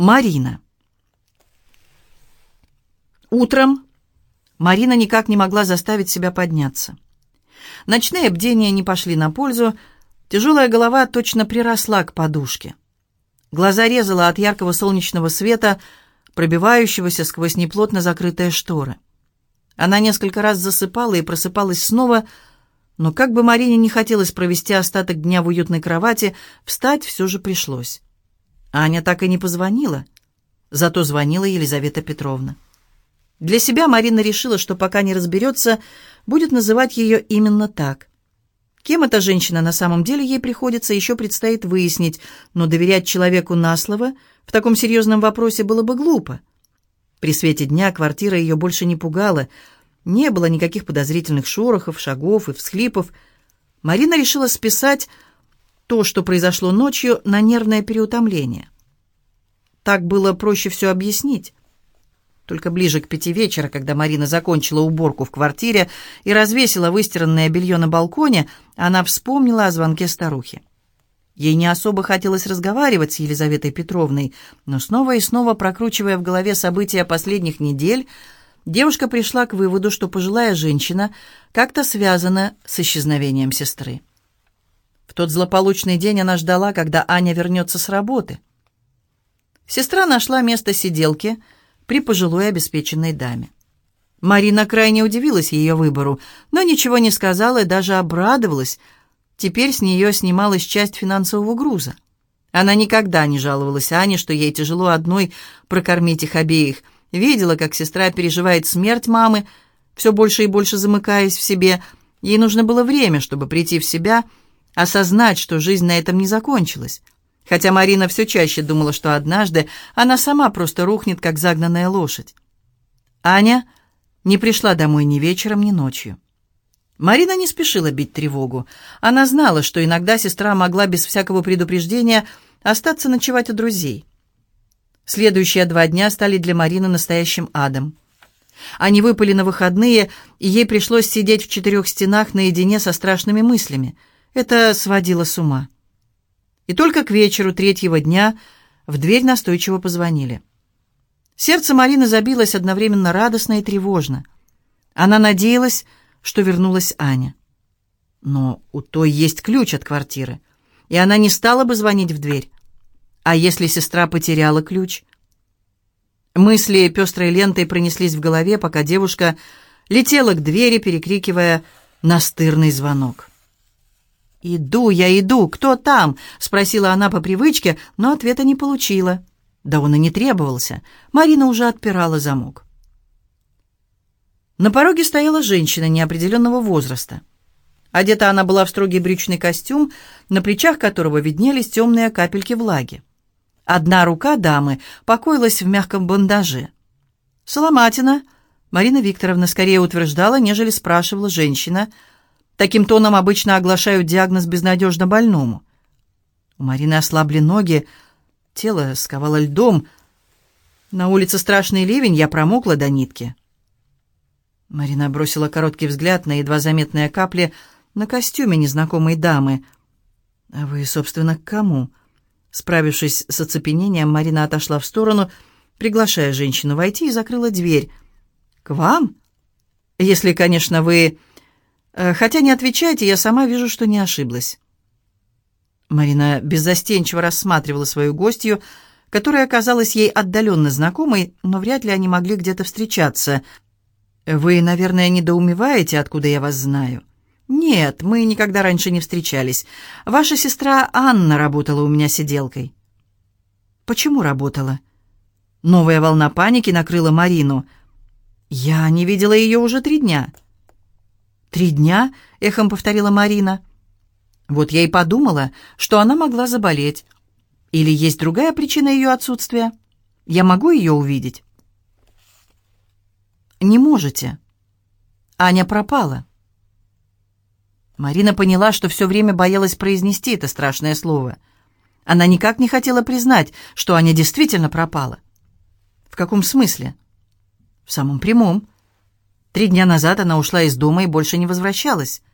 Марина. Утром Марина никак не могла заставить себя подняться. Ночные бдения не пошли на пользу, тяжелая голова точно приросла к подушке. Глаза резала от яркого солнечного света, пробивающегося сквозь неплотно закрытые шторы. Она несколько раз засыпала и просыпалась снова, но как бы Марине не хотелось провести остаток дня в уютной кровати, встать все же пришлось. Аня так и не позвонила, зато звонила Елизавета Петровна. Для себя Марина решила, что пока не разберется, будет называть ее именно так. Кем эта женщина на самом деле ей приходится, еще предстоит выяснить, но доверять человеку на слово в таком серьезном вопросе было бы глупо. При свете дня квартира ее больше не пугала, не было никаких подозрительных шорохов, шагов и всхлипов. Марина решила списать то, что произошло ночью, на нервное переутомление. Так было проще все объяснить. Только ближе к 5 вечера, когда Марина закончила уборку в квартире и развесила выстиранное белье на балконе, она вспомнила о звонке старухи. Ей не особо хотелось разговаривать с Елизаветой Петровной, но снова и снова, прокручивая в голове события последних недель, девушка пришла к выводу, что пожилая женщина как-то связана с исчезновением сестры. В тот злополучный день она ждала, когда Аня вернется с работы. Сестра нашла место сиделки при пожилой обеспеченной даме. Марина крайне удивилась ее выбору, но ничего не сказала и даже обрадовалась. Теперь с нее снималась часть финансового груза. Она никогда не жаловалась Ане, что ей тяжело одной прокормить их обеих. Видела, как сестра переживает смерть мамы, все больше и больше замыкаясь в себе. Ей нужно было время, чтобы прийти в себя, осознать, что жизнь на этом не закончилась. Хотя Марина все чаще думала, что однажды она сама просто рухнет, как загнанная лошадь. Аня не пришла домой ни вечером, ни ночью. Марина не спешила бить тревогу. Она знала, что иногда сестра могла без всякого предупреждения остаться ночевать у друзей. Следующие 2 дня стали для Марины настоящим адом. Они выпали на выходные, и ей пришлось сидеть в 4 стенах наедине со страшными мыслями. Это сводило с ума. И только к вечеру 3-го дня в дверь настойчиво позвонили. Сердце Марины забилось одновременно радостно и тревожно. Она надеялась, что вернулась Аня. Но у той есть ключ от квартиры, и она не стала бы звонить в дверь. А если сестра потеряла ключ? Мысли пестрой лентой пронеслись в голове, пока девушка летела к двери, перекрикивая настырный звонок. «Иду, я иду! Кто там?» — спросила она по привычке, но ответа не получила. Да он и не требовался. Марина уже отпирала замок. На пороге стояла женщина неопределенного возраста. Одета она была в строгий брючный костюм, на плечах которого виднелись темные капельки влаги. Одна рука дамы покоилась в мягком бандаже. «Соломатина», Марина Викторовна скорее утверждала, нежели спрашивала женщина. Таким тоном обычно оглашают диагноз безнадежно больному. У Марины ослабли ноги, тело сковало льдом. На улице страшный ливень, я промокла до нитки. Марина бросила короткий взгляд на едва заметные капли на костюме незнакомой дамы. «А вы, собственно, к кому?» Справившись с оцепенением, Марина отошла в сторону, приглашая женщину войти, и закрыла дверь. «К вам? Если, конечно, вы... Хотя не отвечайте, я сама вижу, что не ошиблась». Марина беззастенчиво рассматривала свою гостью, которая оказалась ей отдаленно знакомой, но вряд ли они могли где-то встречаться. «Вы, наверное, недоумеваете, откуда я вас знаю?» «Нет, мы никогда раньше не встречались. Ваша сестра Анна работала у меня сиделкой». «Почему работала?» Новая волна паники накрыла Марину. «Я не видела ее уже 3 дня». «3 дня?» — эхом повторила Марина. «Вот я и подумала, что она могла заболеть. Или есть другая причина ее отсутствия? Я могу ее увидеть?» «Не можете. Аня пропала». Марина поняла, что все время боялась произнести это страшное слово. Она никак не хотела признать, что Аня действительно пропала. В каком смысле? В самом прямом. 3 дня назад она ушла из дома и больше не возвращалась.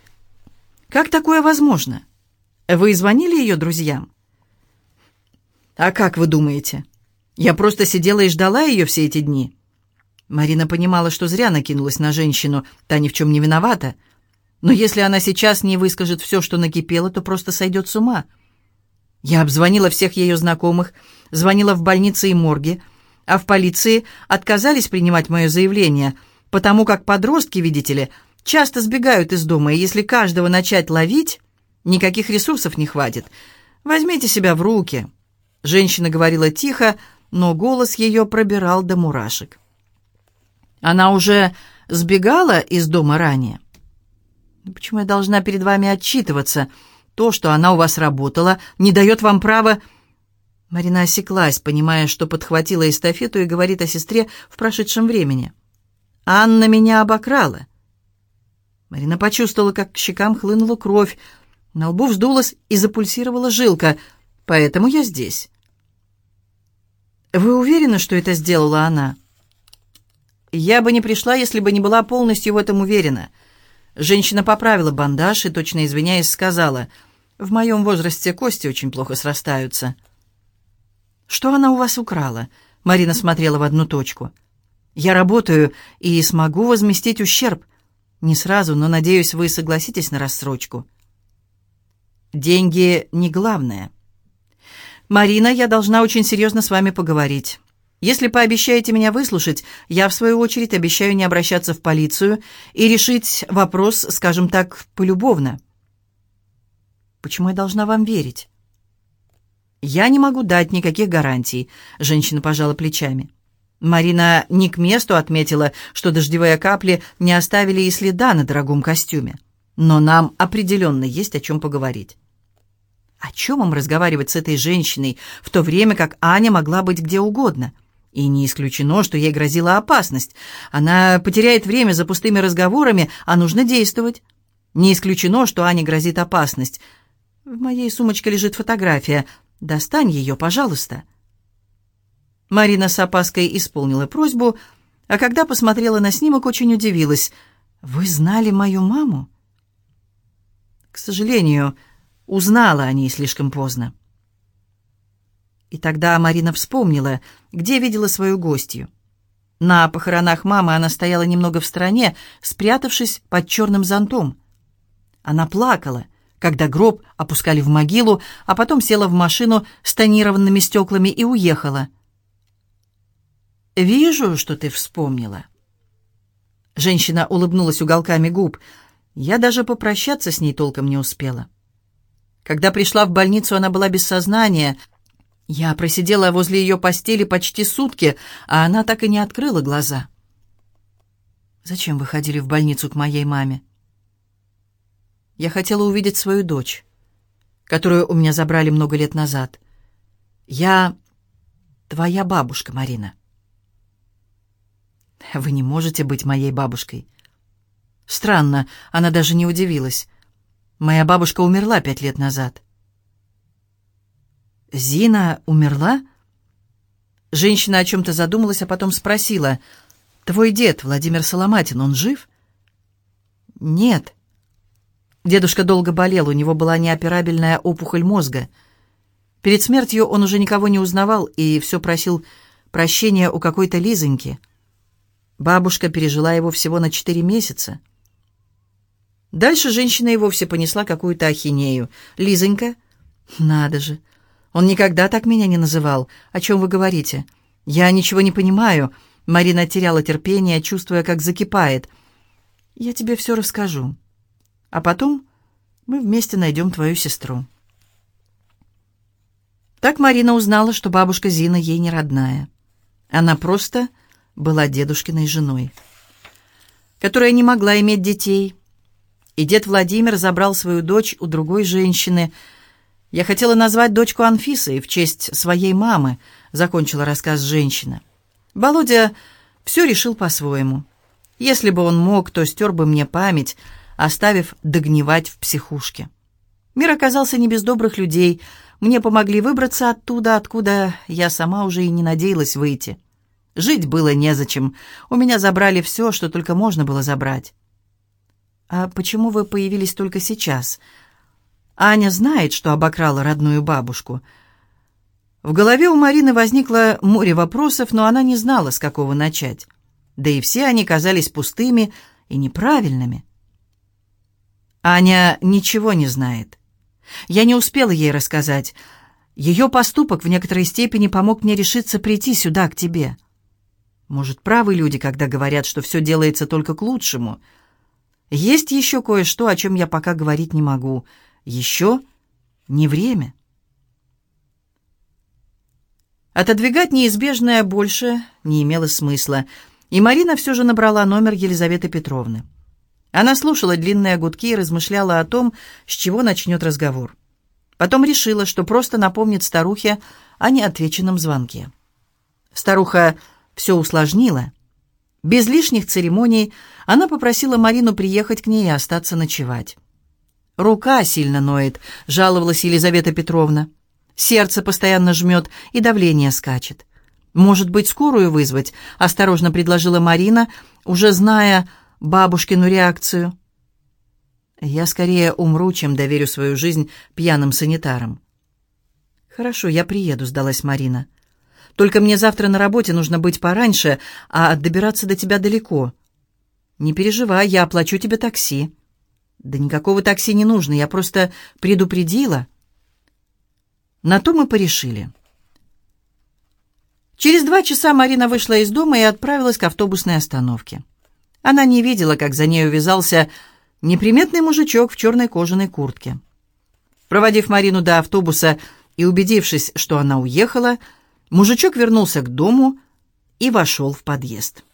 Как такое возможно? Вы звонили ее друзьям? А как вы думаете? Я просто сидела и ждала ее все эти дни. Марина понимала, что зря накинулась на женщину, та ни в чем не виновата. Но если она сейчас не выскажет все, что накипело, то просто сойдет с ума. Я обзвонила всех ее знакомых, звонила в больницы и морги, а в полиции отказались принимать мое заявление, потому как подростки, видите ли, часто сбегают из дома, и если каждого начать ловить, никаких ресурсов не хватит. Возьмите себя в руки». Женщина говорила тихо, но голос ее пробирал до мурашек. «Она уже сбегала из дома ранее?» «Почему я должна перед вами отчитываться? То, что она у вас работала, не дает вам права...» Марина осеклась, понимая, что подхватила эстафету и говорит о сестре в прошедшем времени. «Анна меня обокрала». Марина почувствовала, как к щекам хлынула кровь, на лбу вздулась и запульсировала жилка. «Поэтому я здесь». «Вы уверены, что это сделала она?» «Я бы не пришла, если бы не была полностью в этом уверена». Женщина поправила бандаж и, точно извиняясь, сказала: «В моем возрасте кости очень плохо срастаются». «Что она у вас украла?» Марина смотрела в одну точку. «Я работаю и смогу возместить ущерб. Не сразу, но, надеюсь, вы согласитесь на рассрочку». «Деньги не главное». «Марина, я должна очень серьезно с вами поговорить. Если пообещаете меня выслушать, я, в свою очередь, обещаю не обращаться в полицию и решить вопрос, скажем так, полюбовно». «Почему я должна вам верить?» «Я не могу дать никаких гарантий», — женщина пожала плечами. Марина не к месту отметила, что дождевые капли не оставили и следа на дорогом костюме. «Но нам определенно есть о чем поговорить». О чем им разговаривать с этой женщиной, в то время как Аня могла быть где угодно? И не исключено, что ей грозила опасность. Она потеряет время за пустыми разговорами, а нужно действовать. Не исключено, что Ане грозит опасность. В моей сумочке лежит фотография. Достань ее, пожалуйста. Марина с опаской исполнила просьбу, а когда посмотрела на снимок, очень удивилась. «Вы знали мою маму?» «К сожалению, узнала о ней слишком поздно». И тогда Марина вспомнила, где видела свою гостью. На похоронах мамы она стояла немного в стороне, спрятавшись под черным зонтом. Она плакала, когда гроб опускали в могилу, а потом села в машину с тонированными стеклами и уехала. «Вижу, что ты вспомнила». Женщина улыбнулась уголками губ. Я даже попрощаться с ней толком не успела. Когда пришла в больницу, она была без сознания. Я просидела возле ее постели почти сутки, а она так и не открыла глаза. «Зачем вы ходили в больницу к моей маме?» «Я хотела увидеть свою дочь, которую у меня забрали много лет назад. Я твоя бабушка, Марина». «Вы не можете быть моей бабушкой». Странно, она даже не удивилась. «Моя бабушка умерла 5 лет назад». «Зина умерла?» Женщина о чем-то задумалась, а потом спросила: «Твой дед, Владимир Соломатин, он жив?» «Нет». Дедушка долго болел, у него была неоперабельная опухоль мозга. Перед смертью он уже никого не узнавал и все просил прощения у какой-то Лизоньки. Бабушка пережила его всего на 4 месяца. Дальше женщина и вовсе понесла какую-то ахинею. «Лизонька? Надо же! Он никогда так меня не называл. О чем вы говорите? Я ничего не понимаю». Марина теряла терпение, чувствуя, как закипает. «Я тебе все расскажу. А потом мы вместе найдем твою сестру». Так Марина узнала, что бабушка Зина ей не родная. Она просто была дедушкиной женой, которая не могла иметь детей. И дед Владимир забрал свою дочь у другой женщины. «Я хотела назвать дочку Анфисой в честь своей мамы», — закончила рассказ женщина. «Володя все решил по-своему. Если бы он мог, то стер бы мне память, оставив догнивать в психушке. Мир оказался не без добрых людей. Мне помогли выбраться оттуда, откуда я сама уже и не надеялась выйти. Жить было незачем. У меня забрали все, что только можно было забрать». «А почему вы появились только сейчас? Аня знает, что обокрала родную бабушку». В голове у Марины возникло море вопросов, но она не знала, с какого начать. Да и все они казались пустыми и неправильными. Аня ничего не знает. Я не успела ей рассказать. Ее поступок в некоторой степени помог мне решиться прийти сюда, к тебе. Может, правы люди, когда говорят, что все делается только к лучшему. Есть еще кое-что, о чем я пока говорить не могу. Еще не время. Отодвигать неизбежное больше не имело смысла, и Марина все же набрала номер Елизаветы Петровны. Она слушала длинные гудки и размышляла о том, с чего начнет разговор. Потом решила, что просто напомнит старухе о неотвеченном звонке. Старуха все усложнила. Без лишних церемоний она попросила Марину приехать к ней и остаться ночевать. «Рука сильно ноет», — жаловалась Елизавета Петровна. «Сердце постоянно жмет, и давление скачет». «Может быть, скорую вызвать?» — осторожно предложила Марина, уже зная бабушкину реакцию. «Я скорее умру, чем доверю свою жизнь пьяным санитарам». «Хорошо, я приеду», — сдалась Марина. «Только мне завтра на работе нужно быть пораньше, а добираться до тебя далеко». «Не переживай, я оплачу тебе такси». «Да никакого такси не нужно, я просто предупредила». На то мы порешили. Через 2 часа Марина вышла из дома и отправилась к автобусной остановке. Она не видела, как за ней увязался неприметный мужичок в черной кожаной куртке. Проводив Марину до автобуса и убедившись, что она уехала, мужичок вернулся к дому и вошел в подъезд.